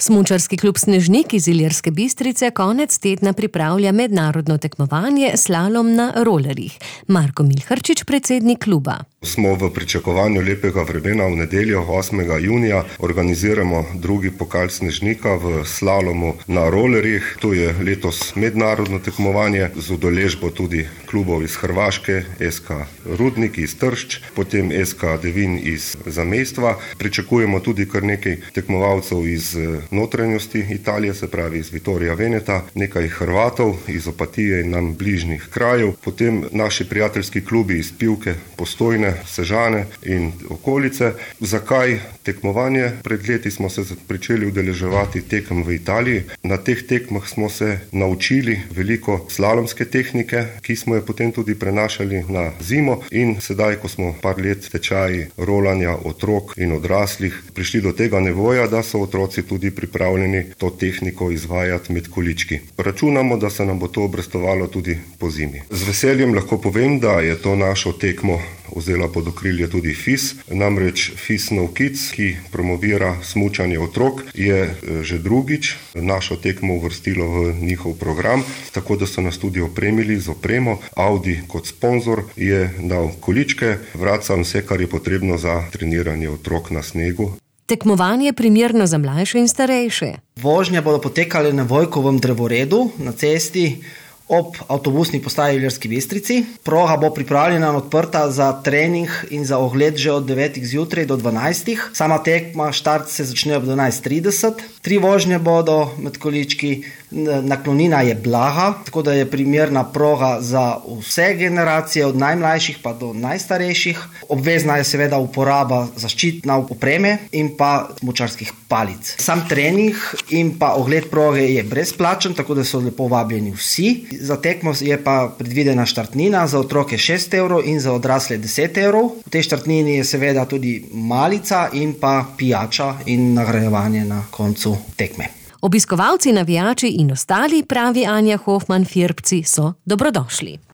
Smučarski klub Snežnik iz Ilirske Bistrice konec tedna pripravlja mednarodno tekmovanje slalom na rolerjih. Marko Milharčič, predsednik kluba. Smo v pričakovanju lepega vremena. V nedeljo 8. junija organiziramo drugi pokal Snežnika v slalomu na rolerjih. To je letos mednarodno tekmovanje z udeležbo tudi klubov iz Hrvaške, SK Rudnik iz Tršč, potem SK Devin iz Zamestva. Pričakujemo tudi kar nekaj tekmovalcev iz notranjosti Italije, se pravi iz Vittoria Veneta, nekaj Hrvatov iz Opatije in nam bližnjih krajev, potem naši prijateljski klubi iz Pivke, Postojne, Sežane in okolice. Zakaj tekmovanje? Pred leti smo se pričeli udeleževati tekem v Italiji. Na teh tekmah smo se naučili veliko slalomske tehnike, ki smo jo potem tudi prenašali na zimo, in sedaj, ko smo par let tečaji rolanja otrok in odraslih prišli do tega nivoja, da so otroci tudi pripravljeni to tehniko izvajati med količki. Računamo, da se nam bo to obrestovalo tudi po zimi. Z veseljem lahko povem, da je to našo tekmo vzela pod okrilje tudi FIS, namreč FIS No Kids, ki promovira smučanje otrok, je že drugič našo tekmo uvrstilo v njihov program, tako da so nas tudi opremili z opremo. Audi kot sponzor je dal količke, vraca vse, kar je potrebno za treniranje otrok na snegu. Tekmovanje je primerno za mlajše in starejše. Vožnje bodo potekale na Vojkovem drevoredu na cesti ob avtobusni postaji v Ilirski Bistrici. Proga bo pripravljena in odprta za trening in za ogled že od 9. zjutraj do 12. Sama tekma, štart se začne ob 12:30. 3 vožnje bodo med količki. Naklonina je blaga, tako da je primerna proga za vse generacije, od najmlajših pa do najstarejših. Obvezna je seveda uporaba zaščitne opreme in pa smučarskih palic. Sam trening in pa ogled proge je brezplačen, tako da so lepo vabljeni vsi. Za tekmo je pa predvidena štartnina, za otroke 6 evrov in za odrasle 10 evrov. V tej štartnini je seveda tudi malica in pa pijača in nagrajevanje na koncu tekme. Obiskovalci, navijači in ostali, pravi Anja Hofman Firbci, so dobrodošli.